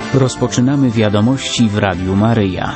Rozpoczynamy wiadomości w Radiu Maryja.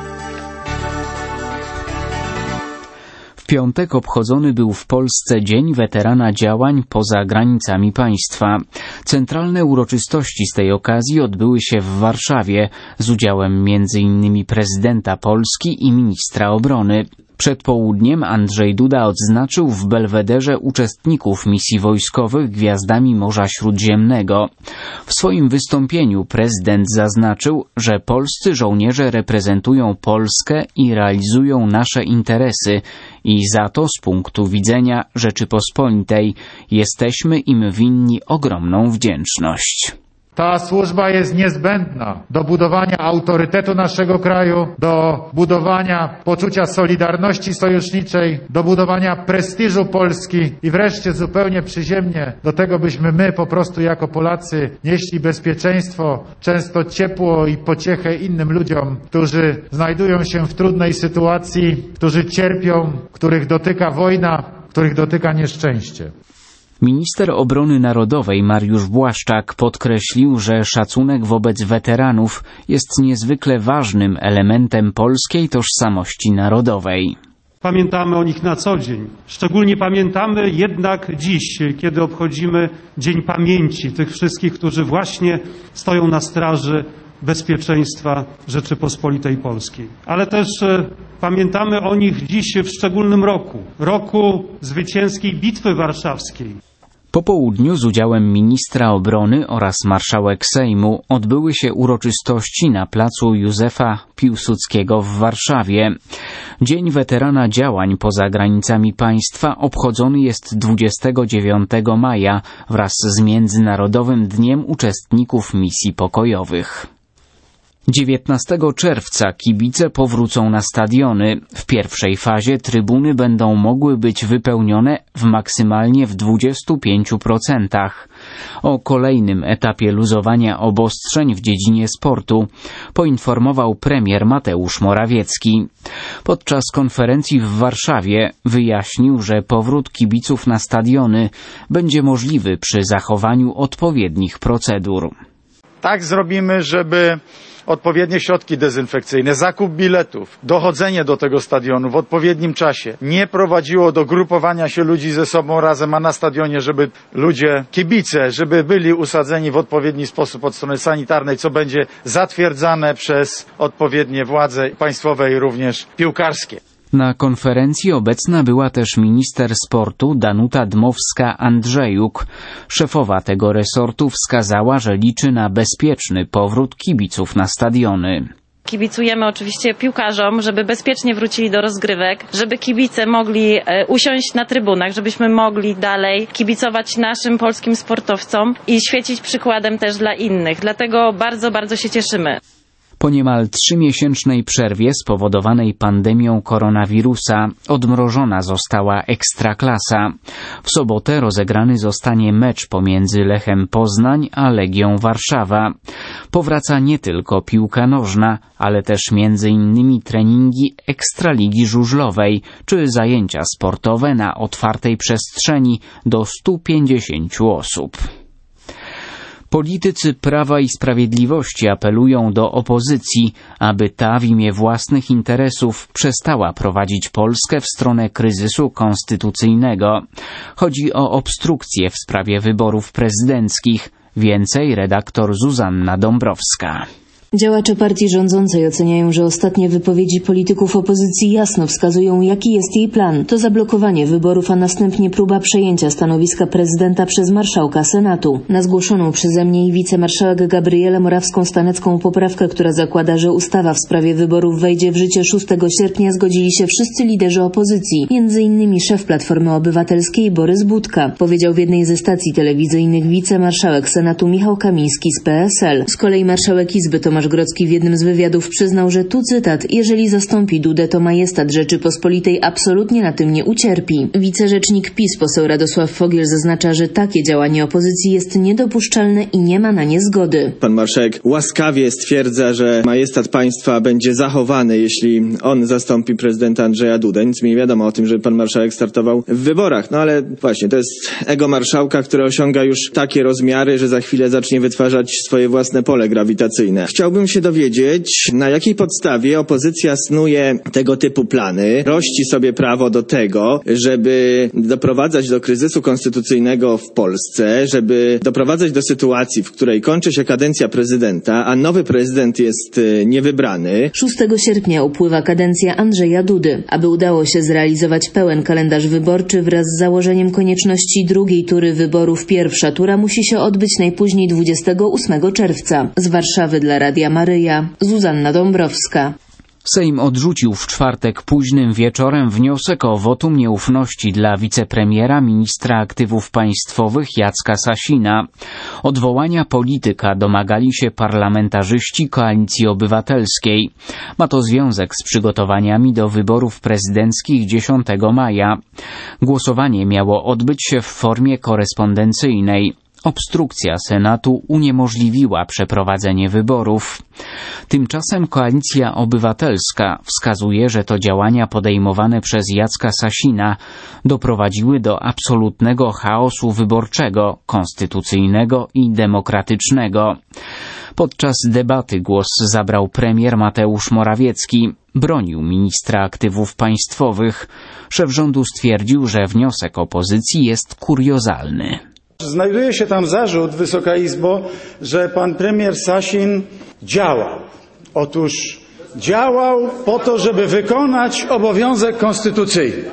W piątek obchodzony był w Polsce Dzień Weterana Działań poza granicami państwa. Centralne uroczystości z tej okazji odbyły się w Warszawie z udziałem m.in. prezydenta Polski i ministra obrony. Przed południem Andrzej Duda odznaczył w Belwederze uczestników misji wojskowych gwiazdami Morza Śródziemnego. W swoim wystąpieniu prezydent zaznaczył, że polscy żołnierze reprezentują Polskę i realizują nasze interesy i za to z punktu widzenia Rzeczypospolitej jesteśmy im winni ogromną wdzięczność. Ta służba jest niezbędna do budowania autorytetu naszego kraju, do budowania poczucia solidarności sojuszniczej, do budowania prestiżu Polski i wreszcie zupełnie przyziemnie do tego, byśmy my po prostu jako Polacy nieśli bezpieczeństwo, często ciepło i pociechę innym ludziom, którzy znajdują się w trudnej sytuacji, którzy cierpią, których dotyka wojna, których dotyka nieszczęście. Minister Obrony Narodowej Mariusz Błaszczak podkreślił, że szacunek wobec weteranów jest niezwykle ważnym elementem polskiej tożsamości narodowej. Pamiętamy o nich na co dzień. Szczególnie pamiętamy jednak dziś, kiedy obchodzimy Dzień Pamięci tych wszystkich, którzy właśnie stoją na straży bezpieczeństwa Rzeczypospolitej Polskiej. Ale też pamiętamy o nich dziś w szczególnym roku zwycięskiej Bitwy Warszawskiej. Po południu z udziałem ministra obrony oraz marszałek Sejmu odbyły się uroczystości na placu Józefa Piłsudskiego w Warszawie. Dzień Weterana Działań poza granicami państwa obchodzony jest 29 maja wraz z Międzynarodowym Dniem Uczestników Misji Pokojowych. 19 czerwca kibice powrócą na stadiony. W pierwszej fazie trybuny będą mogły być wypełnione maksymalnie w 25%. O kolejnym etapie luzowania obostrzeń w dziedzinie sportu poinformował premier Mateusz Morawiecki. Podczas konferencji w Warszawie wyjaśnił, że powrót kibiców na stadiony będzie możliwy przy zachowaniu odpowiednich procedur. Tak zrobimy, żeby odpowiednie środki dezynfekcyjne, zakup biletów, dochodzenie do tego stadionu w odpowiednim czasie nie prowadziło do grupowania się ludzi ze sobą razem, a na stadionie, żeby ludzie, kibice, żeby byli usadzeni w odpowiedni sposób od strony sanitarnej, co będzie zatwierdzane przez odpowiednie władze państwowe i również piłkarskie. Na konferencji obecna była też minister sportu Danuta Dmowska-Andrzejuk. Szefowa tego resortu wskazała, że liczy na bezpieczny powrót kibiców na stadiony. Kibicujemy oczywiście piłkarzom, żeby bezpiecznie wrócili do rozgrywek, żeby kibice mogli usiąść na trybunach, żebyśmy mogli dalej kibicować naszym polskim sportowcom i świecić przykładem też dla innych. Dlatego bardzo, bardzo się cieszymy. Po niemal 3-miesięcznej przerwie spowodowanej pandemią koronawirusa odmrożona została Ekstraklasa. W sobotę rozegrany zostanie mecz pomiędzy Lechem Poznań a Legią Warszawa. Powraca nie tylko piłka nożna, ale też m.in. treningi Ekstraligi Żużlowej czy zajęcia sportowe na otwartej przestrzeni do 150 osób. Politycy Prawa i Sprawiedliwości apelują do opozycji, aby ta w imię własnych interesów przestała prowadzić Polskę w stronę kryzysu konstytucyjnego. Chodzi o obstrukcję w sprawie wyborów prezydenckich. Więcej redaktor Zuzanna Dąbrowska. Działacze partii rządzącej oceniają, że ostatnie wypowiedzi polityków opozycji jasno wskazują, jaki jest jej plan. To zablokowanie wyborów, a następnie próba przejęcia stanowiska prezydenta przez marszałka Senatu. Na zgłoszoną przeze mnie i wicemarszałek Gabrielę Morawską-Stanecką poprawkę, która zakłada, że ustawa w sprawie wyborów wejdzie w życie 6 sierpnia, zgodzili się wszyscy liderzy opozycji, m.in. szef Platformy Obywatelskiej Borys Budka, powiedział w jednej ze stacji telewizyjnych wicemarszałek Senatu Michał Kamiński z PSL. Z kolei marszałek Izby Tomasz Tomasz Grodzki w jednym z wywiadów przyznał, że tu cytat: jeżeli zastąpi Dudę, to majestat Rzeczypospolitej absolutnie na tym nie ucierpi. Wicerzecznik PiS poseł Radosław Fogiel zaznacza, że takie działanie opozycji jest niedopuszczalne i nie ma na nie zgody. Pan marszałek łaskawie stwierdza, że majestat państwa będzie zachowany, jeśli on zastąpi prezydenta Andrzeja Dudę. Nic mi nie wiadomo o tym, że pan marszałek startował w wyborach. No ale właśnie, to jest ego marszałka, które osiąga już takie rozmiary, że za chwilę zacznie wytwarzać swoje własne pole grawitacyjne. Chciałbym się dowiedzieć, na jakiej podstawie opozycja snuje tego typu plany, rości sobie prawo do tego, żeby doprowadzać do kryzysu konstytucyjnego w Polsce, żeby doprowadzać do sytuacji, w której kończy się kadencja prezydenta, a nowy prezydent jest niewybrany. 6 sierpnia upływa kadencja Andrzeja Dudy. Aby udało się zrealizować pełen kalendarz wyborczy wraz z założeniem konieczności drugiej tury wyborów, pierwsza tura musi się odbyć najpóźniej 28 czerwca. Z Warszawy dla Radia Maryja, Zuzanna Dąbrowska. Sejm odrzucił w czwartek późnym wieczorem wniosek o wotum nieufności dla wicepremiera, ministra aktywów państwowych Jacka Sasina. Odwołania polityka domagali się parlamentarzyści Koalicji Obywatelskiej. Ma to związek z przygotowaniami do wyborów prezydenckich 10 maja. Głosowanie miało odbyć się w formie korespondencyjnej. Obstrukcja Senatu uniemożliwiła przeprowadzenie wyborów. Tymczasem Koalicja Obywatelska wskazuje, że to działania podejmowane przez Jacka Sasina doprowadziły do absolutnego chaosu wyborczego, konstytucyjnego i demokratycznego. Podczas debaty głos zabrał premier Mateusz Morawiecki. Bronił ministra aktywów państwowych. Szef rządu stwierdził, że wniosek opozycji jest kuriozalny. Znajduje się tam zarzut, Wysoka Izbo, że pan premier Sasin działał. Otóż działał po to, żeby wykonać obowiązek konstytucyjny.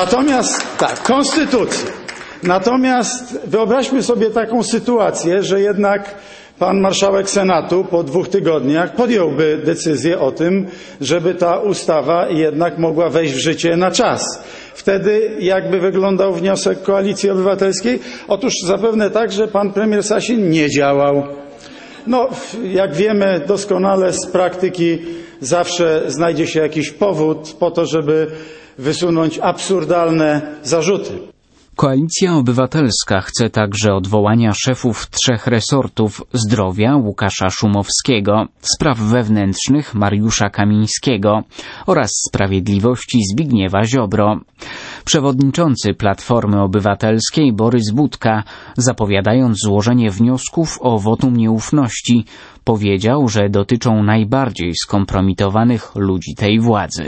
Natomiast wyobraźmy sobie taką sytuację, że jednak pan marszałek Senatu po 2 tygodniach podjąłby decyzję o tym, żeby ta ustawa jednak mogła wejść w życie na czas. Wtedy jakby wyglądał wniosek Koalicji Obywatelskiej? Otóż zapewne tak, że pan premier Sasin nie działał. No, jak wiemy doskonale z praktyki, zawsze znajdzie się jakiś powód po to, żeby wysunąć absurdalne zarzuty. Koalicja Obywatelska chce także odwołania szefów 3 resortów: zdrowia Łukasza Szumowskiego, spraw wewnętrznych Mariusza Kamińskiego oraz sprawiedliwości Zbigniewa Ziobro. Przewodniczący Platformy Obywatelskiej Borys Budka, zapowiadając złożenie wniosków o wotum nieufności, powiedział, że dotyczą najbardziej skompromitowanych ludzi tej władzy.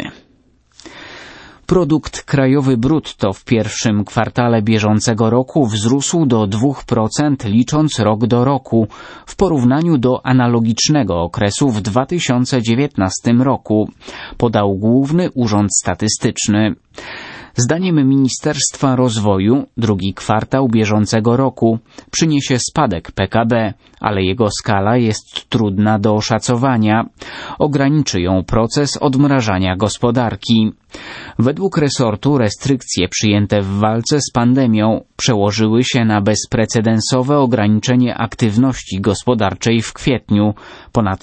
Produkt krajowy brutto w pierwszym kwartale bieżącego roku wzrósł do 2% licząc rok do roku w porównaniu do analogicznego okresu w 2019 roku, podał Główny Urząd Statystyczny. Zdaniem Ministerstwa Rozwoju drugi kwartał bieżącego roku przyniesie spadek PKB, ale jego skala jest trudna do oszacowania. Ograniczy ją proces odmrażania gospodarki. Według resortu restrykcje przyjęte w walce z pandemią przełożyły się na bezprecedensowe ograniczenie aktywności gospodarczej w kwietniu, ponad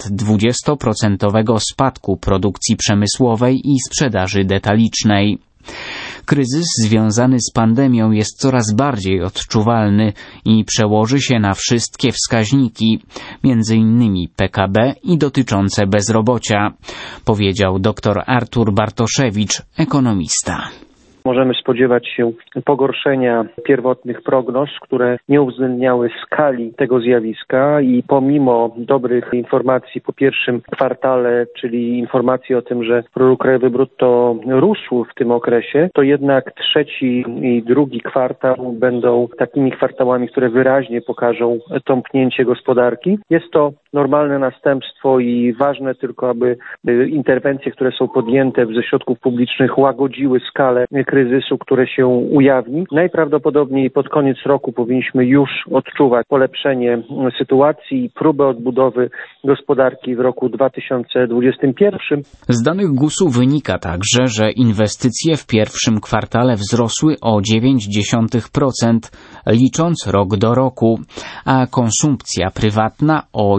20% spadku produkcji przemysłowej i sprzedaży detalicznej. Kryzys związany z pandemią jest coraz bardziej odczuwalny i przełoży się na wszystkie wskaźniki, m.in. PKB i dotyczące bezrobocia, powiedział dr Artur Bartoszewicz, ekonomista. Możemy spodziewać się pogorszenia pierwotnych prognoz, które nie uwzględniały skali tego zjawiska i pomimo dobrych informacji po pierwszym kwartale, czyli informacji o tym, że produkt krajowy brutto rósł w tym okresie, to jednak trzeci i drugi kwartał będą takimi kwartałami, które wyraźnie pokażą tąpnięcie gospodarki. Jest to normalne następstwo i ważne tylko, aby interwencje, które są podjęte ze środków publicznych, łagodziły skalę kryzysu kryzysu, które się ujawni. Najprawdopodobniej pod koniec roku powinniśmy już odczuwać polepszenie sytuacji, próbę odbudowy gospodarki w roku 2021. Z danych GUS-u wynika także, że inwestycje w pierwszym kwartale wzrosły o 0,9%, licząc rok do roku, a konsumpcja prywatna o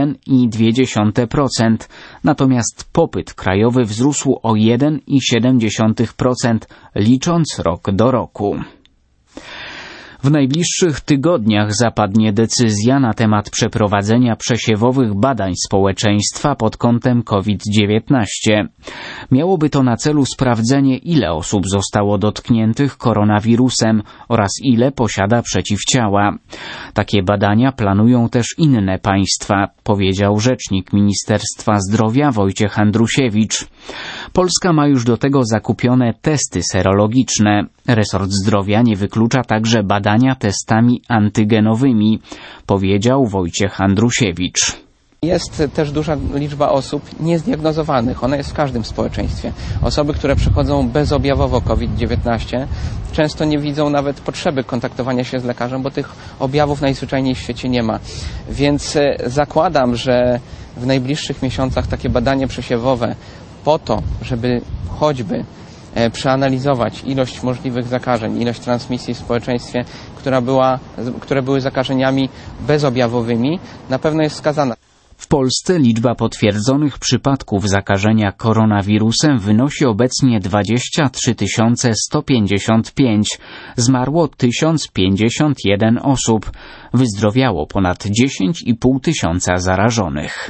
1,2%, natomiast popyt krajowy wzrósł o 1,7%, licząc rok do roku. W najbliższych tygodniach zapadnie decyzja na temat przeprowadzenia przesiewowych badań społeczeństwa pod kątem COVID-19. Miałoby to na celu sprawdzenie, ile osób zostało dotkniętych koronawirusem oraz ile posiada przeciwciała. Takie badania planują też inne państwa, powiedział rzecznik Ministerstwa Zdrowia Wojciech Andrusiewicz. Polska ma już do tego zakupione testy serologiczne. Resort Zdrowia nie wyklucza także badania testami antygenowymi, powiedział Wojciech Andrusiewicz. Jest też duża liczba osób niezdiagnozowanych. Ona jest w każdym społeczeństwie. Osoby, które przechodzą bezobjawowo COVID-19, często nie widzą nawet potrzeby kontaktowania się z lekarzem, bo tych objawów najzwyczajniej w świecie nie ma. Więc zakładam, że w najbliższych miesiącach takie badanie przesiewowe po to, żeby choćby przeanalizować ilość możliwych zakażeń, ilość transmisji w społeczeństwie, które były zakażeniami bezobjawowymi, na pewno jest wskazana. W Polsce liczba potwierdzonych przypadków zakażenia koronawirusem wynosi obecnie 23 155. Zmarło 1051 osób. Wyzdrowiało ponad 10,5 tysiąca zarażonych.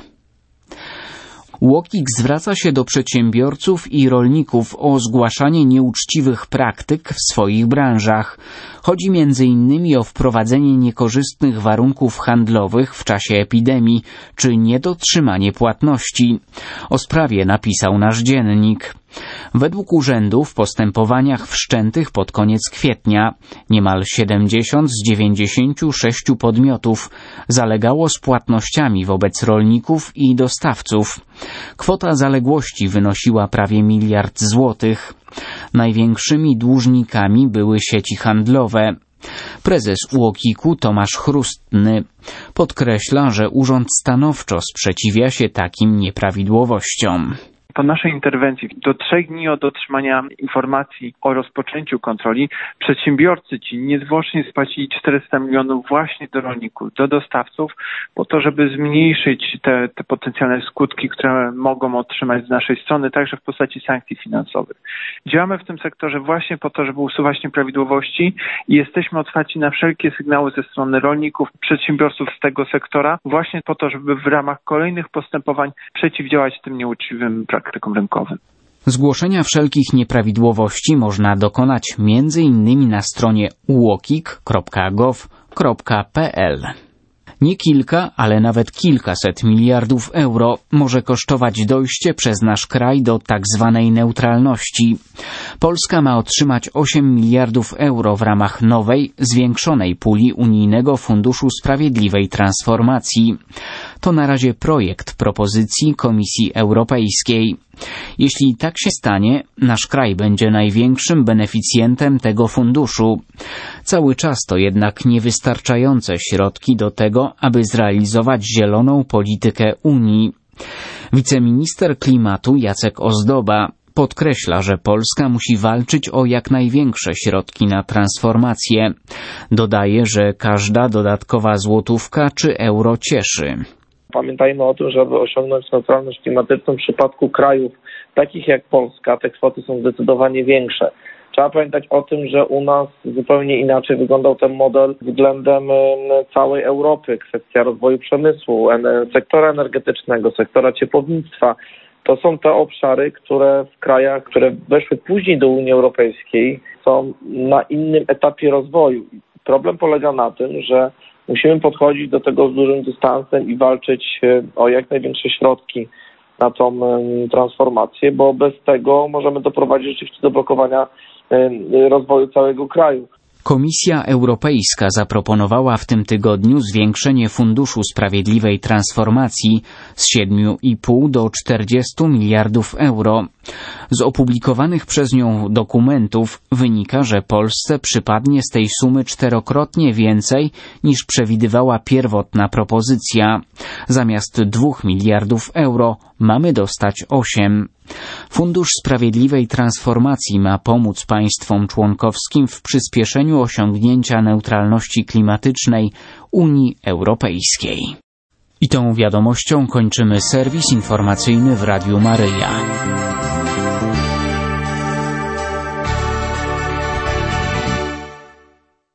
UOKiK zwraca się do przedsiębiorców i rolników o zgłaszanie nieuczciwych praktyk w swoich branżach. Chodzi m.in. o wprowadzenie niekorzystnych warunków handlowych w czasie epidemii, czy niedotrzymanie płatności. O sprawie napisał nasz dziennik. Według urzędu w postępowaniach wszczętych pod koniec kwietnia niemal 70 z 96 podmiotów zalegało z płatnościami wobec rolników i dostawców. Kwota zaległości wynosiła prawie 1 miliard złotych. Największymi dłużnikami były sieci handlowe. Prezes UOKiK-u Tomasz Chrustny podkreśla, że urząd stanowczo sprzeciwia się takim nieprawidłowościom. Po naszej interwencji do 3 dni od otrzymania informacji o rozpoczęciu kontroli przedsiębiorcy ci niezwłocznie spłacili 400 milionów właśnie do rolników, do dostawców, po to, żeby zmniejszyć te potencjalne skutki, które mogą otrzymać z naszej strony, także w postaci sankcji finansowych. Działamy w tym sektorze właśnie po to, żeby usuwać nieprawidłowości i jesteśmy otwarci na wszelkie sygnały ze strony rolników, przedsiębiorców z tego sektora, właśnie po to, żeby w ramach kolejnych postępowań przeciwdziałać tym nieuczciwym praktykom rynkowym. Zgłoszenia wszelkich nieprawidłowości można dokonać m.in. na stronie uokik.gov.pl. Nie kilka, ale nawet kilkaset miliardów euro może kosztować dojście przez nasz kraj do tak zwanej neutralności. Polska ma otrzymać 8 miliardów euro w ramach nowej, zwiększonej puli Unijnego Funduszu Sprawiedliwej Transformacji. To na razie projekt propozycji Komisji Europejskiej. Jeśli tak się stanie, nasz kraj będzie największym beneficjentem tego funduszu. Cały czas to jednak niewystarczające środki do tego, aby zrealizować zieloną politykę Unii. Wiceminister klimatu Jacek Ozdoba podkreśla, że Polska musi walczyć o jak największe środki na transformację. Dodaje, że każda dodatkowa złotówka czy euro cieszy. Pamiętajmy o tym, że aby osiągnąć neutralność klimatyczną w przypadku krajów takich jak Polska, te kwoty są zdecydowanie większe. Trzeba pamiętać o tym, że u nas zupełnie inaczej wyglądał ten model względem całej Europy. Kwestia rozwoju przemysłu, sektora energetycznego, sektora ciepłownictwa. To są te obszary, które w krajach, które weszły później do Unii Europejskiej, są na innym etapie rozwoju. Problem polega na tym, że musimy podchodzić do tego z dużym dystansem i walczyć o jak największe środki na tą transformację, bo bez tego możemy doprowadzić rzeczywiście do blokowania rozwoju całego kraju. Komisja Europejska zaproponowała w tym tygodniu zwiększenie Funduszu Sprawiedliwej Transformacji z 7,5 do 40 miliardów euro. Z opublikowanych przez nią dokumentów wynika, że Polsce przypadnie z tej sumy 4-krotnie więcej niż przewidywała pierwotna propozycja. Zamiast 2 miliardów euro mamy dostać 8. Fundusz Sprawiedliwej Transformacji ma pomóc państwom członkowskim w przyspieszeniu osiągnięcia neutralności klimatycznej Unii Europejskiej. I tą wiadomością kończymy serwis informacyjny w Radiu Maryja.